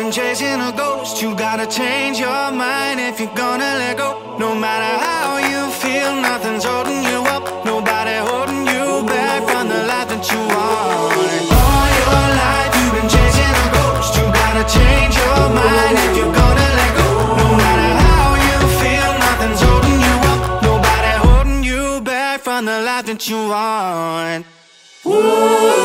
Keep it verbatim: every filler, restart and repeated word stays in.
been chasing a ghost. You gotta change your mind if you're gonna let go. No matter how you feel, nothing's holding you up. Nobody holding you back from the life that you want. All your life you've been chasing a ghost. You gotta change your mind if you're gonna let go. No matter how you feel, nothing's holding you up. Nobody holding you back from the life that you want. Woo!